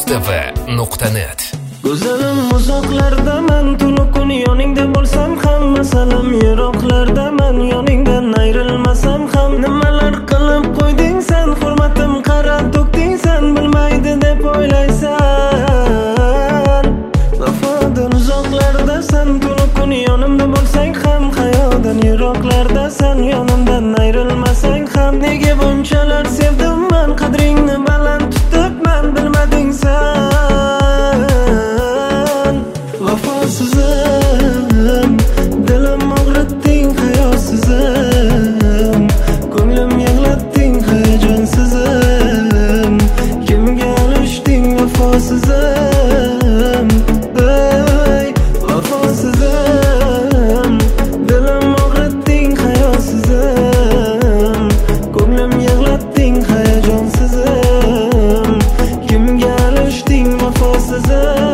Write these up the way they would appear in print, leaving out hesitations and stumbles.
mustava.net. Go'zalim uzoqlardaman, to'liq kun yoningda bo'lsam ham, masalam yiroqlardaman, yoningdan ayrilmasam ham. Nimalar qilib qo'yding sen, hurmatim qara to'kding sen, bilmaydi deb o'ylaysan. Vafodan uzoqlardasan, to'liq kun yonimda bo'lsang ham, hayodan yiroqlardasan, yonimdan ayrilmasang ham. Nega bunchalar sevdim men, qadringni baland tutibman, bilmading sen. Vafosizim, dilim og'ritding, hayosizim, ko'nglim yig'latding, hayajonsizim. Kimga alishding vafosizim, ey vafosizim, dilim og'ritding, hayosizim, ko'nglim yig'latding, hayajonsizim. Kimga alishding vafosizim.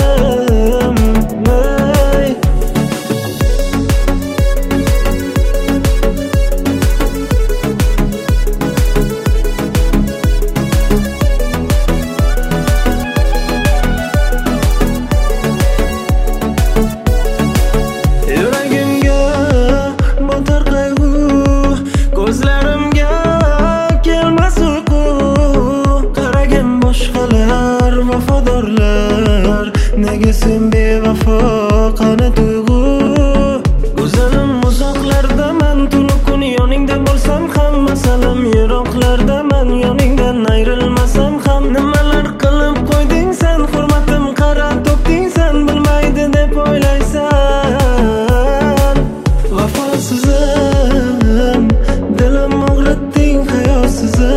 Vafodorlar, nega sen bevafo, qani tuyg'u? Go'zalim uzoqlardaman, to'liq kun yoningda bo'lsam ham, masalam yiroqlardaman, yoningdan ayrilmasam ham. Nimalar qilib qo'yding sen, hurmatim qara to'kding sen, bilmaydi deb o'ylaysan. Vafosizim, dilim og'ritding, hayosizim,